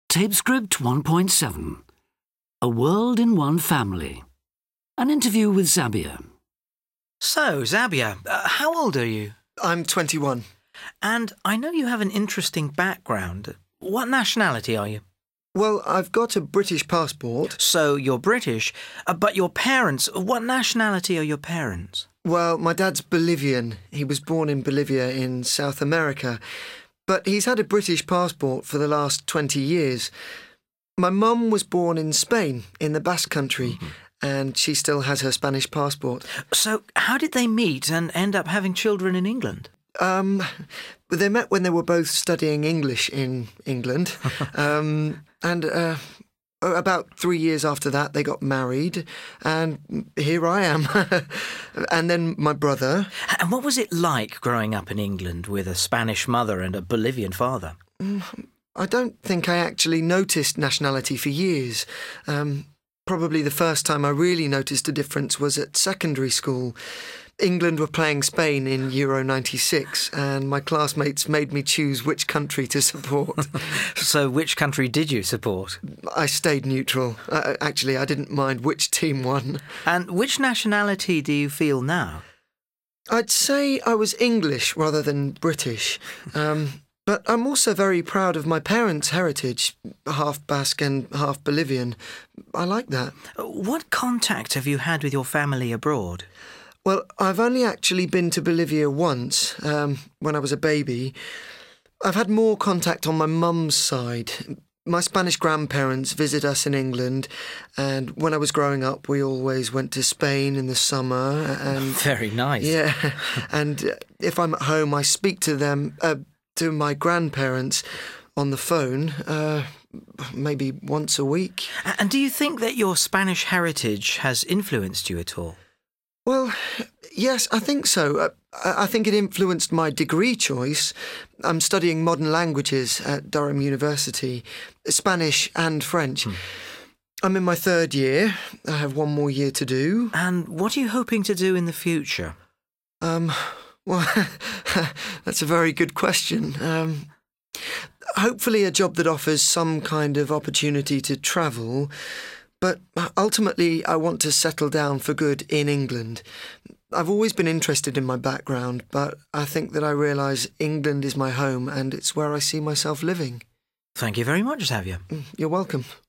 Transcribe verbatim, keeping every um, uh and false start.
Tapescript one point seven. A World in One Family. An interview with Zabia. So, Zabia, uh, how old are you? I'm twenty-one. And I know you have an interesting background. What nationality are you? Well, I've got a British passport. So, you're British, uh, but your parents, what nationality are your parents? Well, my dad's Bolivian. He was born in Bolivia in South America. But he's had a British passport for the last twenty years. My mum was born in Spain, in the Basque Country, mm-hmm. and she still has her Spanish passport. So, how did they meet and end up having children in England? Um, they met when they were both studying English in England. um, and uh, about three years after that, they got married. And here I am. And then my brother. And what was it like growing up in England with a Spanish mother and a Bolivian father? I don't think I actually noticed nationality for years. Um, probably the first time I really noticed a difference was at secondary school. England were playing Spain in Euro ninety-six, and my classmates made me choose which country to support. So which country did you support? I stayed neutral. Uh, actually, I didn't mind which team won. And which nationality do you feel now? I'd say I was English rather than British. Um, but I'm also very proud of my parents' heritage, half Basque and half Bolivian. I like that. What contact have you had with your family abroad? Well, I've only actually been to Bolivia once, um, when I was a baby. I've had more contact on my mum's side. My Spanish grandparents visit us in England, and when I was growing up, we always went to Spain in the summer. And very nice. Yeah, and if I'm at home, I speak to them, uh, to my grandparents on the phone, uh, maybe once a week. And do you think that your Spanish heritage has influenced you at all? Well, yes, I think so. I think it influenced my degree choice. I'm studying modern languages at Durham University, Spanish and French. Hmm. I'm in my third year. I have one more year to do. And what are you hoping to do in the future? Um, well, that's a very good question. Um, hopefully a job that offers some kind of opportunity to travel. But ultimately, I want to settle down for good in England. I've always been interested in my background, but I think that I realise England is my home and it's where I see myself living. Thank you very much, Xavier. You're welcome.